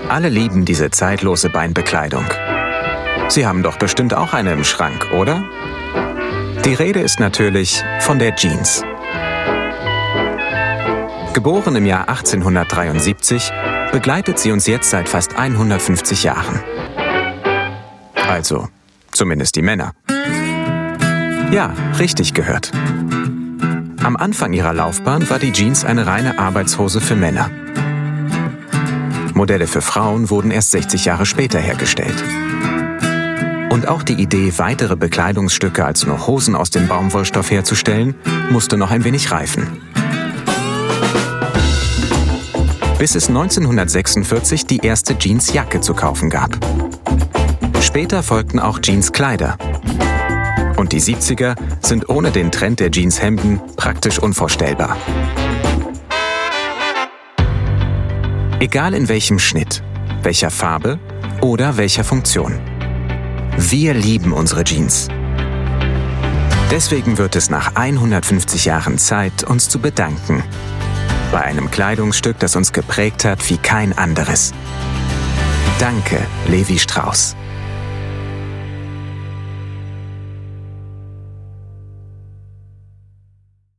Alle lieben diese zeitlose Beinbekleidung. Sie haben doch bestimmt auch eine im Schrank, oder? Die Rede ist natürlich von der Jeans. Geboren im Jahr 1873, begleitet sie uns jetzt seit fast 150 Jahren. Also, zumindest die Männer. Ja, richtig gehört. Am Anfang ihrer Laufbahn war die Jeans eine reine Arbeitshose für Männer. Modelle für Frauen wurden erst 60 Jahre später hergestellt. Und auch die Idee, weitere Bekleidungsstücke als nur Hosen aus dem Baumwollstoff herzustellen, musste noch ein wenig reifen. Bis es 1946 die erste Jeansjacke zu kaufen gab. Später folgten auch Jeanskleider. Und die 70er sind ohne den Trend der Jeanshemden praktisch unvorstellbar. Egal in welchem Schnitt, welcher Farbe oder welcher Funktion. Wir lieben unsere Jeans. Deswegen wird es nach 150 Jahren Zeit, uns zu bedanken. Bei einem Kleidungsstück, das uns geprägt hat wie kein anderes. Danke, Levi Strauss.